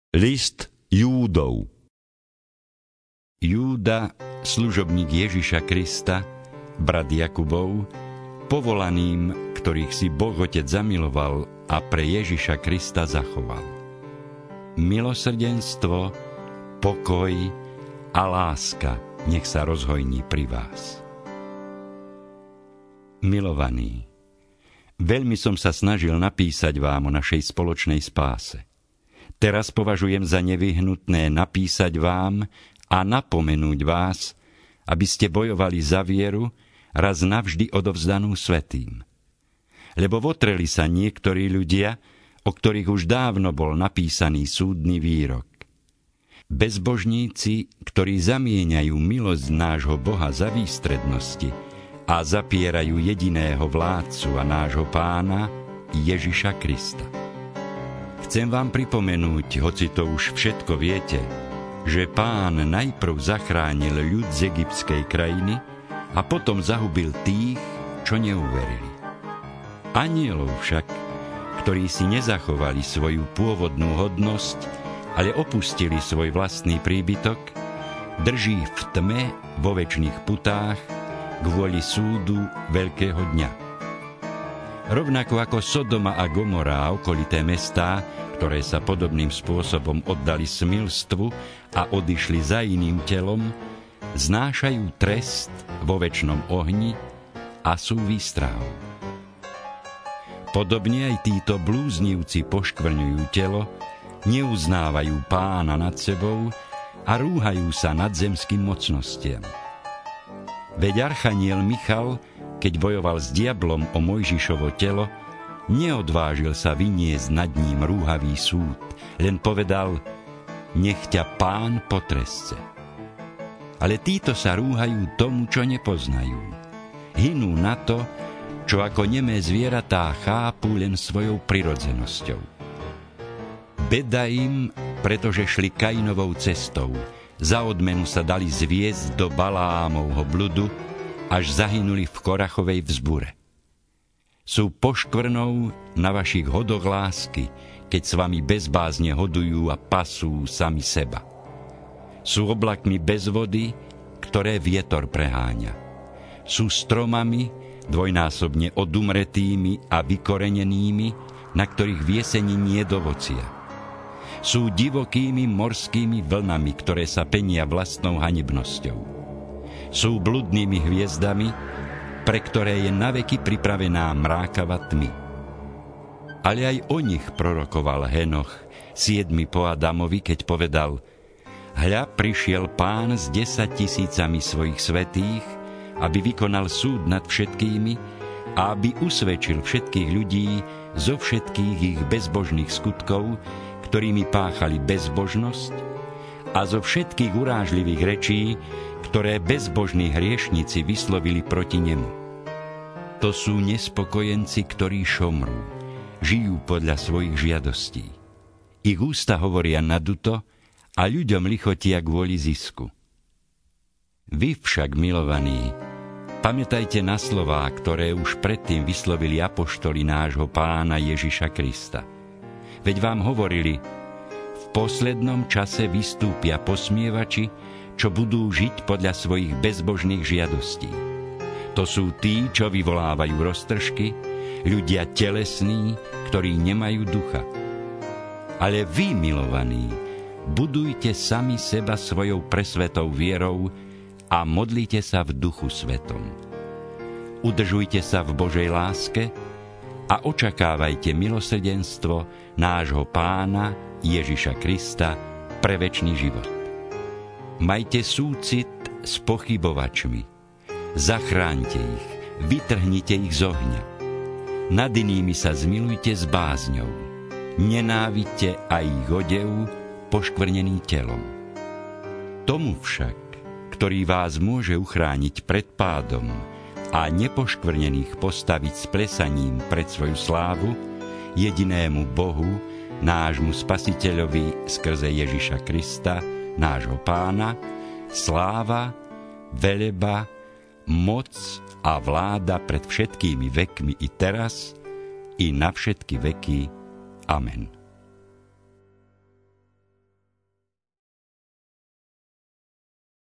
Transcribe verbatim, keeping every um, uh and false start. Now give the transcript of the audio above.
List Júdov. Júda, služobník Ježiša Krista, brat Jakubov, povolaným, ktorých si Boh Otec zamiloval a pre Ježiša Krista zachoval. Milosrdenstvo, pokoj a láska nech sa rozhojní pri vás. Milovaní, veľmi som sa snažil napísať vám o našej spoločnej spáse. Teraz považujem za nevyhnutné napísať vám a napomenúť vás, aby ste bojovali za vieru, raz navždy odovzdanú svätým. Lebo votreli sa niektorí ľudia, o ktorých už dávno bol napísaný súdny výrok. Bezbožníci, ktorí zamieňajú milosť nášho Boha za výstrednosti a zapierajú jediného vládcu a nášho Pána, Ježiša Krista. Chcem vám pripomenúť, hoci to už všetko viete, že Pán najprv zachránil ľud z egyptskej krajiny a potom zahubil tých, čo neuverili. Anielov však, ktorí si nezachovali svoju pôvodnú hodnosť, ale opustili svoj vlastný príbytok, drží v tme vo večných putách kvôli súdu veľkého dňa. Rovnako ako Sodoma a Gomora a okolité mestá, ktoré sa podobným spôsobom oddali smilstvu a odišli za iným telom, znášajú trest vo večnom ohni a sú výstrahou. Podobne aj títo blúznivci poškvrňujú telo, neuznávajú Pána nad sebou a rúhajú sa nad zemským mocnostiam. Veď archaniel Michal, keď bojoval s diablom o Mojžišovo telo, neodvážil sa vyniesť nad ním rúhavý súd, len povedal: nech ťa Pán potresce. Ale títo sa rúhajú tomu, čo nepoznajú. Hynú na to, čo ako nemé zvieratá chápu len svojou prirodzenosťou. Beda im, pretože šli Kainovou cestou, za odmenu sa dali zviesť do Balámovho bludu, až zahynuli v Korachovej vzbure. Sú poškvrnou na vašich hodoch lásky, keď s vami bezbázne hodujú a pasú sami seba. Sú oblakmi bez vody, ktoré vietor preháňa. Sú stromami, dvojnásobne odumretými a vykorenenými, na ktorých v jeseni nie je ovocia. Sú divokými morskými vlnami, ktoré sa penia vlastnou hanebnosťou. Sú bludnými hviezdami, pre ktoré je naveky pripravená mrákava tmy. Ale aj o nich prorokoval Henoch, siedmy po Adamovi, keď povedal: hľa, prišiel Pán s desaťtisícami svojich svätých, aby vykonal súd nad všetkými a aby usvedčil všetkých ľudí zo všetkých ich bezbožných skutkov, ktorými páchali bezbožnosť, a zo všetkých urážlivých rečí, ktoré bezbožní hriešnici vyslovili proti nemu. To sú nespokojenci, ktorí šomrú, žijú podľa svojich žiadostí. Ich ústa hovoria naduto a ľuďom lichotia kvôli zisku. Vy však, milovaní, pamätajte na slová, ktoré už predtým vyslovili apoštoli nášho Pána Ježiša Krista. Veď vám hovorili: v poslednom čase vystúpia posmievači, čo budú žiť podľa svojich bezbožných žiadostí. To sú tí, čo vyvolávajú roztržky, ľudia telesní, ktorí nemajú ducha. Ale vy, milovaní, budujte sami seba svojou presvetou vierou a modlite sa v Duchu Svetom. Udržujte sa v Božej láske a očakávajte milosrdenstvo nášho Pána Ježiša Krista pre večný život. Majte súcit s pochybovačmi, zachráňte ich, vytrhnite ich z ohňa. Nad inými sa zmilujte s bázňou, nenávidte aj ich odev, poškvrnený telom. Tomu však, ktorý vás môže uchrániť pred pádom a nepoškvrnených postaviť s plesaním pred svoju slávu, jedinému Bohu, nášmu Spasiteľovi skrze Ježiša Krista, nášho Pána, sláva, veleba, moc a vláda pred všetkými vekmi i teraz, i na všetky veky. Amen.